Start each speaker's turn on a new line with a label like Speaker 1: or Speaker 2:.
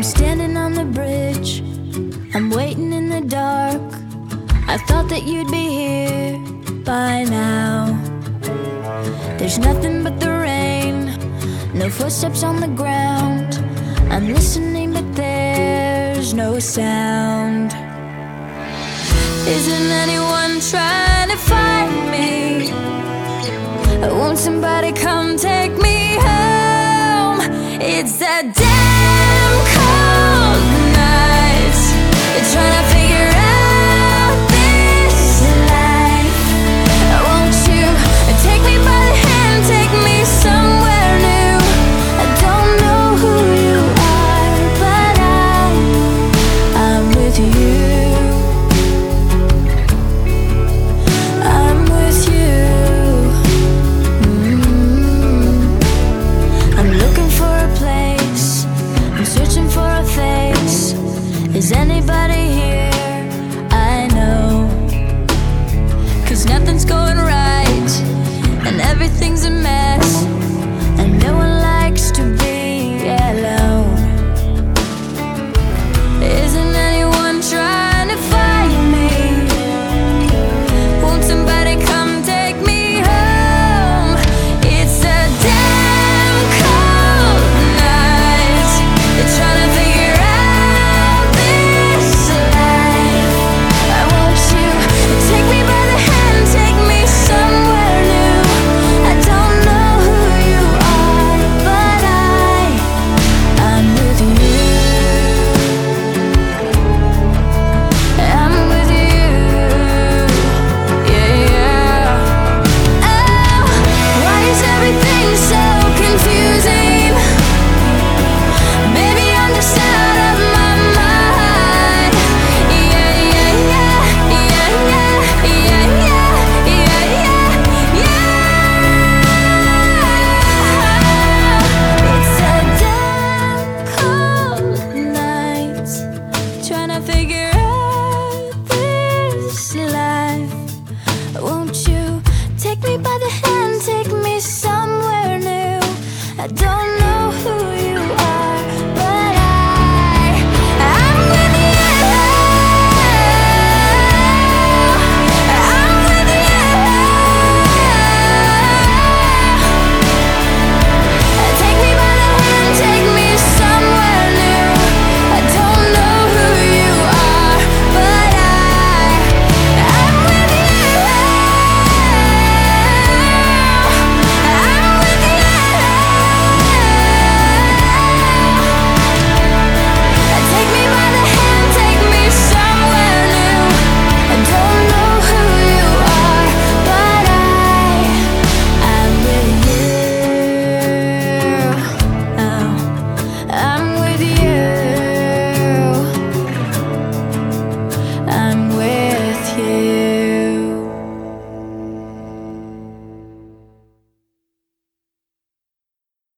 Speaker 1: Standing on the bridge, I'm waiting in the dark. I thought that you'd be here by now. There's nothing but the rain, no footsteps on the ground. I'm listening but there's no sound. Isn't anyone trying to find me? Won't somebody come take me home? It's that damn cold night. You're trying to figure out this life. Won't you take me by the hand, take me somewhere new? I don't know who you are, but I'm with you. I'm with you. I'm looking for a place, I'm searching for a face. Is anybody here? I know. 'Cause nothing's going right, and everything's a mess, and no one likes to be alone. Isn't anyone trying to find me? Won't somebody come take me home? It's a damn cold night. You're trying to figure out this life. Won't you take me by the hand, take me somewhere new? I don't know who you are, but I'm with you. I'm with you. Yeah, yeah. Oh, why is everything so confusing? Maybe I'm just out of my mind. Yeah, yeah, yeah, yeah, yeah, yeah, yeah, yeah, yeah. It's a damn cold night, trying to figure out this life. Won't you take me by the hand, take me somewhere new? I don't